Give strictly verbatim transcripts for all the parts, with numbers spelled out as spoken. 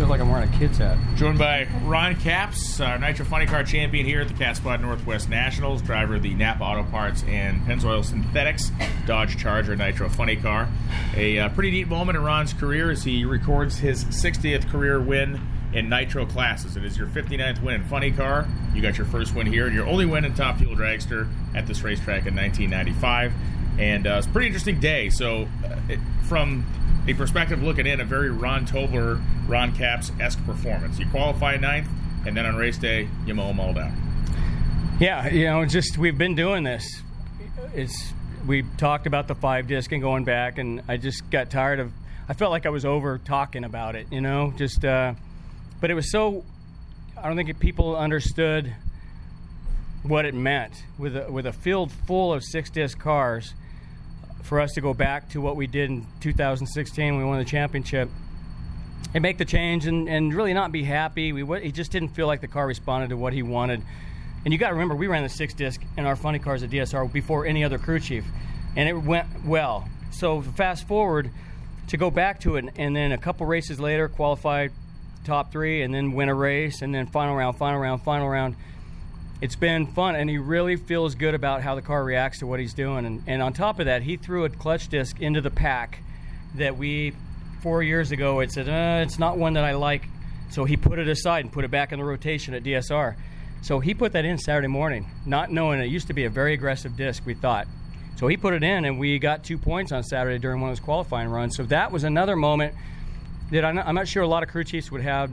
feels like I'm wearing a kid's hat. Joined by Ron Capps, our Nitro Funny Car champion here at the Catspaw Northwest Nationals, driver of the Napa Auto Parts and Pennzoil Synthetics Dodge Charger Nitro Funny Car. A uh, pretty neat moment in Ron's career as he records his sixtieth career win in Nitro classes. It is your fifty-ninth win in Funny Car. You got your first win here and your only win in Top Fuel Dragster at this racetrack in nineteen ninety-five. And uh, it's a pretty interesting day. So uh, it, from a perspective looking in, a very Ron Tobler, Ron Capps-esque performance. You qualify ninth, and then on race day, you mow them all down. Yeah, you know, just we've been doing this. It's we talked about the five disc and going back, and I just got tired of. I felt like I was over talking about it, you know. Just, uh, but it was so. I don't think it, people understood what it meant with a, with a field full of six disc cars. For us to go back to what we did in two thousand sixteen when we won the championship and make the change and, and really not be happy. We He just didn't feel like the car responded to what he wanted. And you got to remember, we ran the six disc in our funny cars at D S R before any other crew chief, and it went well. So fast forward to go back to it, and then a couple races later, qualify top three, and then win a race, and then final round, final round, final round. It's been fun, and he really feels good about how the car reacts to what he's doing. And, and on top of that, he threw a clutch disc into the pack that we, four years ago, it said, uh, it's not one that I like. So he put it aside and put it back in the rotation at D S R. So he put that in Saturday morning, not knowing it used to be a very aggressive disc, we thought. So he put it in, and we got two points on Saturday during one of those qualifying runs. So that was another moment that I'm not, I'm not sure a lot of crew chiefs would have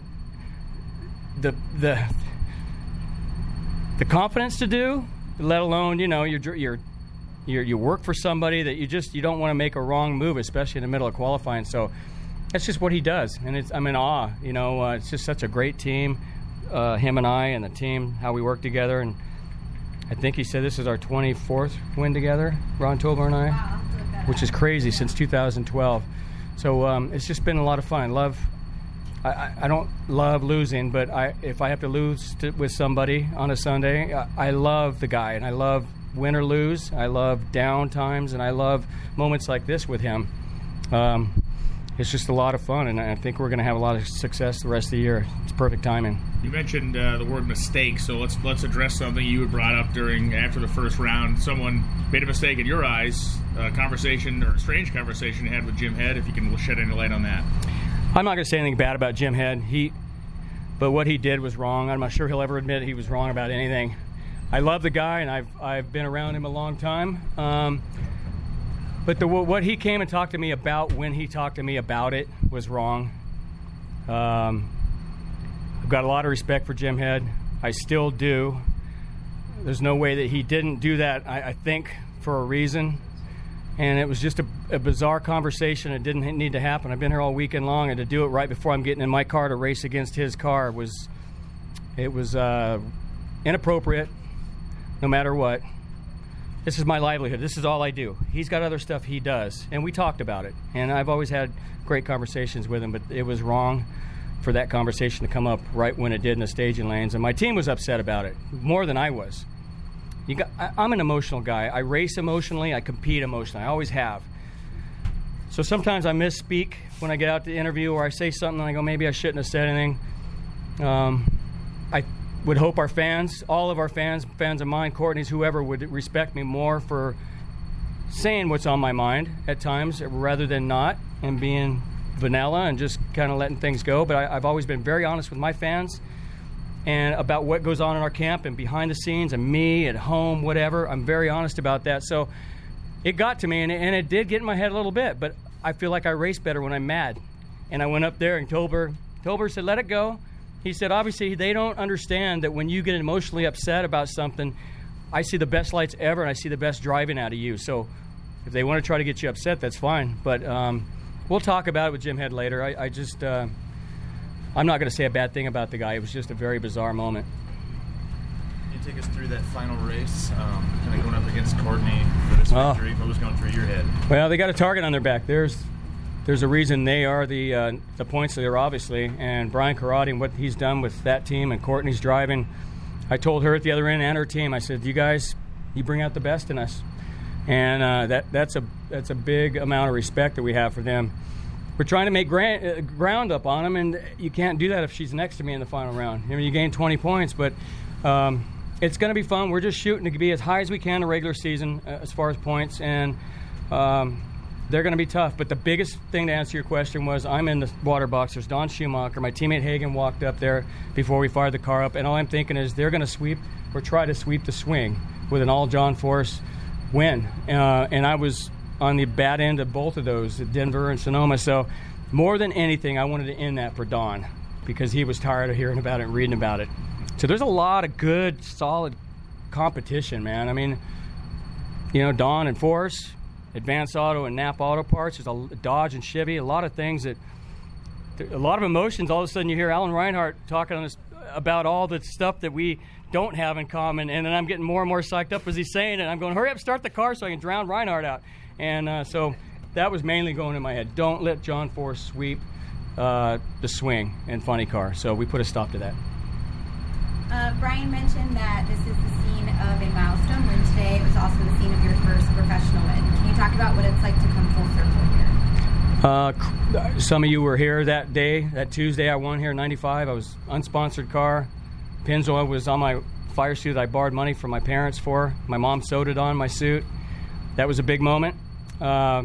the the... the confidence to do, let alone, you know, you're, you're, you're, you work for somebody that you just, you don't want to make a wrong move, especially in the middle of qualifying. So that's just what he does. And it's, I'm in awe, you know, uh, it's just such a great team, uh, him and I and the team, how we work together. And I think he said this is our twenty-fourth win together, Ron Tobler and I, wow, which is crazy since two thousand twelve. So um, it's just been a lot of fun. I love I, I don't love losing, but I, if I have to lose to, with somebody on a Sunday, I, I love the guy, and I love win or lose. I love down times, and I love moments like this with him. Um, it's just a lot of fun, and I think we're going to have a lot of success the rest of the year. It's perfect timing. You mentioned uh, the word mistake, so let's let's address something you had brought up during after the first round. Someone made a mistake in your eyes, a conversation or a strange conversation you had with Jim Head. If you can shed any light on that. I'm not going to say anything bad about Jim Head. He, but what he did was wrong. I'm not sure he'll ever admit he was wrong about anything. I love the guy, and I've I've been around him a long time. Um, but the what he came and talked to me about when he talked to me about it was wrong. Um, I've got a lot of respect for Jim Head. I still do. There's no way that he didn't do that, I, I think, for a reason. And it was just a, a bizarre conversation. It didn't need to happen. I've been here all weekend long, and to do it right before I'm getting in my car to race against his car was, it was uh, inappropriate, no matter what. This is my livelihood. This is all I do. He's got other stuff he does, and we talked about it. And I've always had great conversations with him, but it was wrong for that conversation to come up right when it did in the staging lanes. And my team was upset about it, more than I was. You got, I, I'm an emotional guy. I race emotionally. I compete emotionally. I always have. So sometimes I misspeak when I get out to interview, or I say something and I go, maybe I shouldn't have said anything. Um, I would hope our fans, all of our fans, fans of mine, Courtney's, whoever, would respect me more for saying what's on my mind at times rather than not, and being vanilla and just kind of letting things go. But I, I've always been very honest with my fans and about what goes on in our camp and behind the scenes and me at home, whatever. I'm very honest about that. So it got to me, and it, and it did get in my head a little bit, but I feel like I race better when I'm mad. And I went up there, and Tolber, Tolber said, let it go. He said, obviously, they don't understand that when you get emotionally upset about something, I see the best lights ever, and I see the best driving out of you. So if they want to try to get you upset, that's fine. But um, we'll talk about it with Jim Head later. I, I just... Uh, I'm not going to say a bad thing about the guy. It was just a very bizarre moment. Can you take us through that final race, um, kind of going up against Courtney for this oh. victory? What was going through your head? Well, they got a target on their back. There's there's a reason they are the uh, the points leader, obviously. And Brian Corradi and what he's done with that team and Courtney's driving. I told her at the other end and her team, I said, you guys, you bring out the best in us. And uh, that that's a that's a big amount of respect that we have for them. we're trying to make grand, uh, ground up on him, and you can't do that if she's next to me in the final round. I mean, you gain twenty points, but um, it's going to be fun. We're just shooting to be as high as we can in the regular season uh, as far as points, and um, they're going to be tough. But the biggest thing to answer your question was I'm in the water box. There's Don Schumacher. My teammate Hagen walked up there before we fired the car up, and all I'm thinking is they're going to sweep or try to sweep the swing with an all John Force win. Uh, and I was on the bad end of both of those at Denver and Sonoma. So more than anything, I wanted to end that for Don because he was tired of hearing about it and reading about it. So there's a lot of good, solid competition, man. I mean, you know, Don and Force, Advance Auto and Napa Auto Parts, there's a Dodge and Chevy, a lot of things that, a lot of emotions. All of a sudden you hear Alan Reinhart talking on this about all the stuff that we don't have in common, and then I'm getting more and more psyched up as he's saying it. I'm going, hurry up, start the car so I can drown Reinhart out. And uh, so that was mainly going in my head. Don't let John Force sweep uh, the swing and funny car. So we put a stop to that. Uh, Brian mentioned that this is the scene of a milestone win today. It was also the scene of your first professional win. Can you talk about what it's like to come full circle here? Uh, some of you were here that day, that Tuesday I won here in ninety-five. I was unsponsored car. Pennzoil was on my fire suit that I borrowed money from my parents for. My mom sewed it on my suit. That was a big moment. Uh,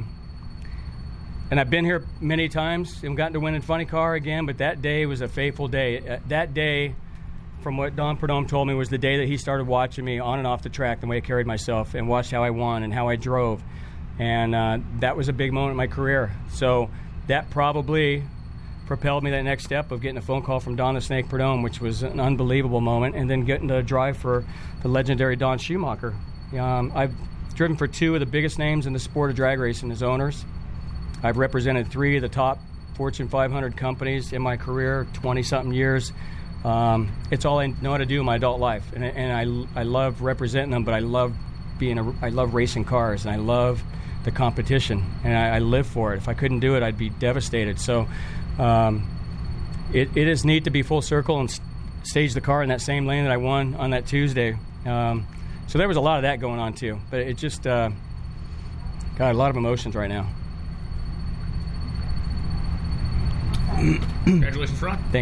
and I've been here many times and gotten to win in funny car again, but that day was a fateful day. Uh, that day, from what Don Prudhomme told me, was the day that he started watching me on and off the track, the way I carried myself, and watched how I won and how I drove. And uh, that was a big moment in my career. So that probably propelled me that next step of getting a phone call from Don the Snake Prudhomme, which was an unbelievable moment, and then getting to drive for the legendary Don Schumacher. Um, I've driven for two of the biggest names in the sport of drag racing as owners. I've represented three of the top Fortune five hundred companies in my career, twenty-something years. Um, it's all I know how to do in my adult life, and, and I, I love representing them, but I love being a, I love racing cars, and I love the competition, and I, I live for it. If I couldn't do it, I'd be devastated. So um, it, it is neat to be full circle and st- stage the car in that same lane that I won on that Tuesday. Um, so there was a lot of that going on too, but it just uh, got a lot of emotions right now. Congratulations, Ron. Thank